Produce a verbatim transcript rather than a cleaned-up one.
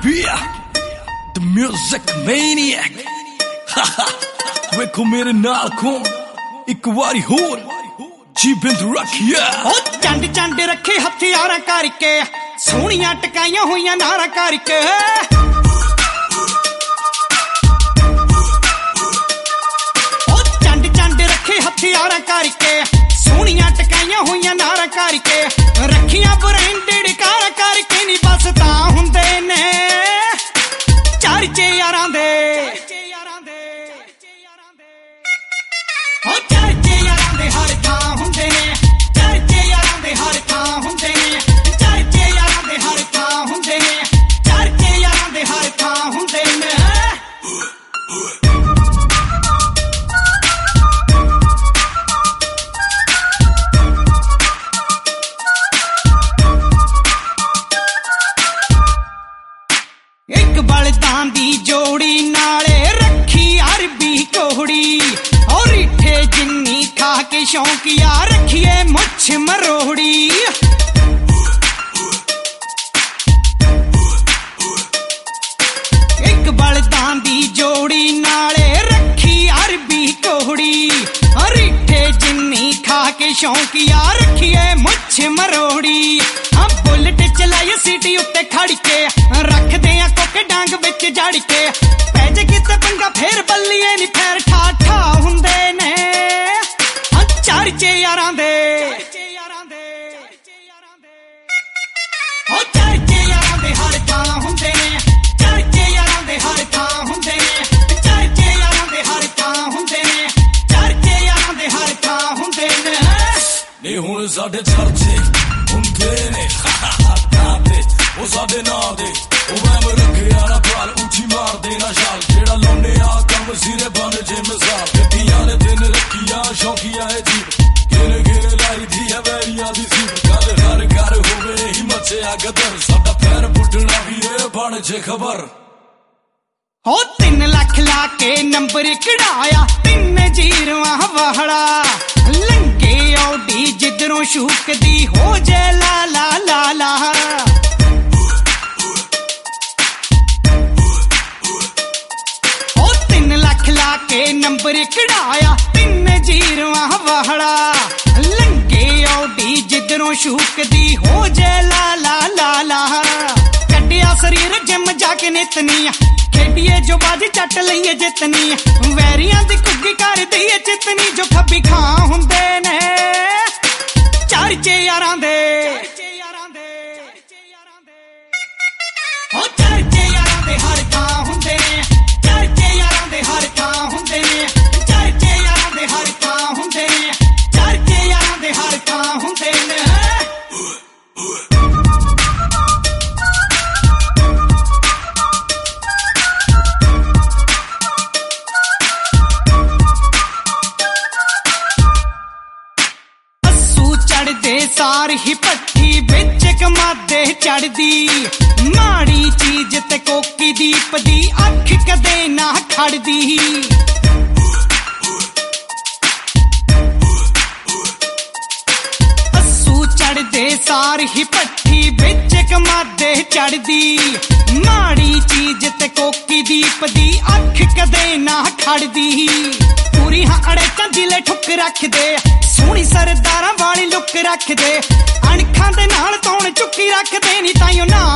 Beer, the music maniac. ਵੇਖੋ ਮੇਰੇ ਨਾਲ ਕੌਣ ਇੱਕ ਵਾਰੀ ਹੋਰ ਜੀਵਿੰਦ ਰੱਖਿਆ ਉਹ ਚੰਡ ਚੰਡ ਰੱਖੇ ਹਥਿਆਰਾਂ ਕਰਕੇ ਸੋਹਣੀਆਂ ਟਕਾਈਆਂ ਹੋਈਆਂ ਨਾਰਾਂ ਕਰਕੇ ਉਹ ਚੰਡ ਚੰਡ ਰੱਖੇ ਹਥਿਆਰਾਂ ਕਰਕੇ ਸੋਹਣੀਆਂ ਟਕਾਈਆਂ ਹੋਈਆਂ ਨਾਰਾਂ ਕਰਕੇ ਰੱਖੀਆਂ ਬ੍ਰਾਂਡਡ ਕਾਰਾਂ ਕਰਕੇ ਨਹੀਂ ਬਸ ਤਾਂ ਹੁੰਦੇ ਨੇ ਚਰਚੇ ਯਾਰਾਂ ਦੇ ਉਹ ਚਰਚੇ ਯਾਰਾਂ ਦੇ ਹਰ ਥਾਂ ਹੁੰਦੇ ਨੇ ਚਰਚੇ ਯਾਰਾਂ ਦੇ ਹਰ ਥਾਂ ਹੁੰਦੇ ਨੇ ਚਰਚੇ ਯਾਰਾਂ ਦੇ ਹਰ ਥਾਂ ਹੁੰਦੇ ਨੇ ਚਰਚੇ ਯਾਰਾਂ ਦੇ ਹਰ ਥਾਂ ਹੁੰਦੇ ਨੇ ਇੱਕ ਬਲਦਾਂ ਦੀ ਜੋੜੀ ਨਾਲੇ ਰੱਖੀ ਅਰਬੀ ਕੋਹੜੀ ਔਰ ਰੀਠੇ ਜਿੰਨੀ ਖਾ ਕੇ ਸ਼ੌਂਕੀਆ ਰੱਖੀਏ ਮੁੱਛ ਮਰੋੜੀ ਇੱਕ ਬਲਦਾਂ ਦੀ ਜੋੜੀ ਨਾਲੇ ਰੱਖੀ ਅਰਬੀ ਕੋਹੜੀ ਔਰ ਰੀਠੇ ਜਿੰਨੀ ਖਾ ਕੇ ਸ਼ੌਂਕੀਆ ਰੱਖੀਏ ਮੁੱਛ ਮਰੋੜੀ ਆ ਬੁਲਟ ਚਲਾਈ ਸਿਟੀ ਉੱਤੇ ਖੜ ਕੇ ਰੱਖਦੇ ਆ ਕੋਕੇ ਡਾਂਗ ਵਿੱਚ ਜੜ ਕੇ ਪੈ ਜੇ ਕਿਤੇ ਪੰਗਾ ਫੇਰ ਬੱਲੀਏ ਨੀ ਫੇਰ ਠਾ ਠਾ ਹੁੰਦੇ ਨੇ ਆ ਚਰਚੇ ਯਾਰਾਂ ਦੇ ਉਹ ਚਰਚੇ ਯਾਰਾਂ ਦੇ ਹਰ ਥਾਂ ਹੁੰਦੇ ਨੇ ਚਰਚੇ ਯਾਰਾਂ ਦੇ ਹਰ ਥਾਂ ਹੁੰਦੇ ਨੇ ਚਰਚੇ ਯਾਰਾਂ ਦੇ ਹਰ ਥਾਂ ਹੁੰਦੇ ਨੇ ਚਰਚੇ ਯਾਰਾਂ ਦੇ ਹਰ ਥਾਂ ਹੁੰਦੇ ਨੇ ਨੀ ਹੁਣ ਸਾਡੇ ਚਰਚੇ ਹੁੰਦੇ ਨੇ ਉਹ ਸਾਡੇ ਨਾਂ ਦੇ ਉਹ ਮੈਂ ਰੱਖਿਆ ਨਾ ਭਾਲ ਉੱਚੀ ਮਾਰਦੇ ਨਾ ਛਾਲ ਜਿਹੜਾ ਲਾਉਨੇ ਆ ਕੰਮ ਸਿਰੇ ਬਣ ਜੇ ਮਿਸਾਲ ਗੱਡੀਆਂ ਨੇ ਦਿਨ ਰੱਖੀਆਂ ਸ਼ੌਕੀਆ ਹੈ ਜੀ ਗਿਰ ਗਿਰ ਲਾਈ ਦੀ ਹੈ ਵੈਰੀਆਂ ਦੀ ਸੀ ਗੱਲ ਘਰ ਘਰ ਹੋਵੇ ਹੀ ਮੱਚਿਆ ਗਦਰ ਸਾਡਾ ਪੈਰ ਪੁੱਟਣਾ ਵੀ ਇਹ ਬਣ ਜੇ ਖਬਰ ਹੋ ਤਿੰਨ ਲੱਖ ਲਾ ਕੇ ਨੰਬਰ ਕਢਾਇਆ ਤਿੰਨ ਜੀਰਵਾਂ ਵਾਹੜਾ ਲੰਗੇ ਔਡੀ ਜਿੱਧਰੋਂ ਸ਼ੂਕਦੀ ਹੋ ਜੇ ਲਾ ਲਾ ਲਾ ਲਾ ਲਾ ਕੇ ਨੰਬਰ ਕਢਾਇਆ ਤਿੰਨ ਜੀਰਵਾਂ ਵਾਹੜਾ ਲੰਗੇ ਔਡੀ ਜਿੱਧਰੋਂ ਸ਼ੂਕਦੀ ਹੋ ਜੇ ਲਾ ਲਾ ਲਾ ਲਾ ਕੱਢਿਆ ਸਰੀਰ ਜਿਮ ਜਾ ਕੇ ਨਿਤਨੀ ਖੇਡੀਏ ਜੋ ਬਾਜੀ ਚੱਟ ਲਈਏ ਜਿੱਤਨੀ ਵੈਰੀਆਂ ਦੀ ਕੁੱਗੀ ਕਰ ਦਈਏ ਚਿਤਨੀ ਜੋ ਖੱਬੀ ਖਾਂ ਹੁੰਦੇ ਨੇ ਚਰਚੇ ਯਾਰਾਂ ਦੇ ਉਹ ਚਰਚੇ ਯਾਰਾਂ ਦੇ ਹਰ ਥਾਂ ਹੁੰਦੇ ਨੇ ਚਰਚੇ ਯਾਰਾਂ ਦੇ ਹਰ ਥਾਂ ਹੁੰਦੇ ਨੇ ਚਰਚੇ ਯਾਰਾਂ ਦੇ ਹਰ ਥਾਂ ਹੁੰਦੇ ਨੇ ਚਰਚੇ ਯਾਰਾਂ ਦੇ ਹਰ ਥਾਂ ਹੁੰਦੇ ਨੇ ਅੱਸੂ ਚੜਦੇ ਸਾਰ ਹੀ ਪੱਠੀ ਵਿੱਚ ਕਮਾਦੇ ਚੜਦੀ ਮਾੜੀ ਚੀਜ਼ ਤੇ ਕੋਕੀ ਦੀਪ ਦੀ ਅੱਖ ਕਦੇ ਨਾ ਖੜਦੀ ਅੱਸੂ ਚੜਦੇ ਸਾਰ ਹੀ ਪੱਠੀ ਵਿੱਚ ਕਮਾਦੇ ਚੜਦੀ ਮਾੜੀ ਚੀਜ਼ ਤੇ ਕੋਕੀ ਦੀਪ ਦੀ ਅੱਖ ਕਦੇ ਨਾ ਖੜਦੀ ਪੂਰੀ ਹਾੜੇ ਚੰਜੀਲੇ ਠੁੱਕ ਰੱਖਦੇ ਸੋਹਣੀ ਸਰਦਾਰਾਂ ਵਾਲੀ ਲੁੱਕ ਰੱਖਦੇ ਅਣਖਾਂ ਦੇ ਨਾਲ ਤੌਣ ਚੁੱਕੀ ਰੱਖਦੇ ਨੀ ਤਾਈਓ ਨਾ